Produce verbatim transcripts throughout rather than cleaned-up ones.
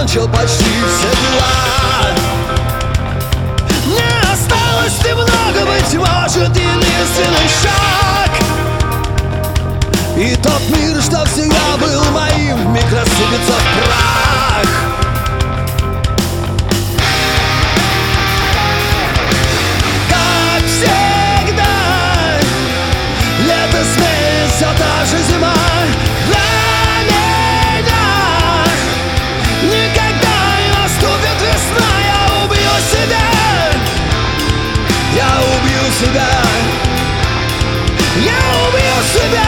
закончил почти все дела. Не осталось немного, быть может, единственный шаг. И тот мир, что всегда был моим, вмиг рассыпется в прах. Как всегда, лето сменит все та же зима. Для меня никогда не наступит весна. Я убью себя, я убью себя, я убью себя,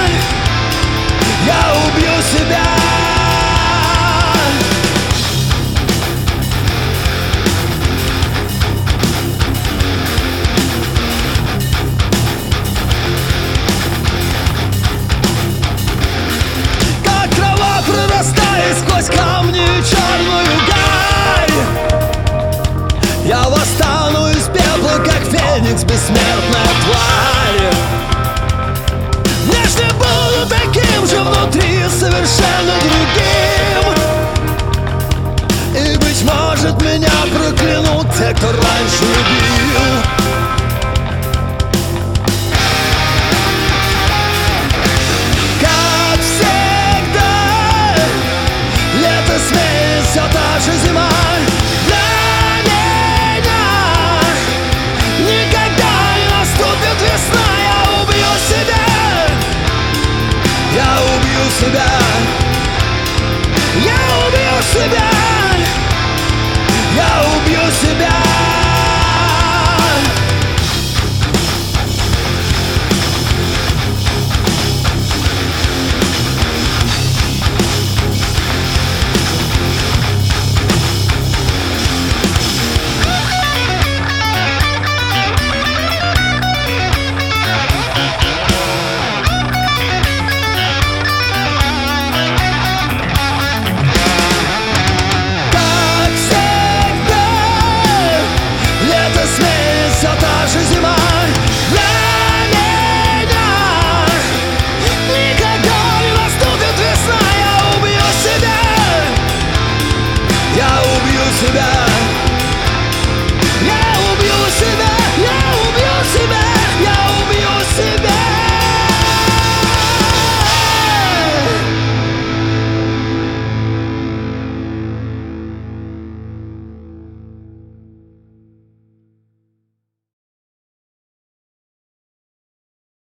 я убью себя. Как трава прорастает сквозь камни и черную гарь, я восстану из пепла, как феникс, бессмертная тварь. Внешне буду таким же, внутри совершенно другим. И, быть может, меня проклянут те, кто раньше любил. Как всегда, лето сменит все та же зима. Для меня никогда не наступит весна. Я убью себя, я убью себя, я убью себя.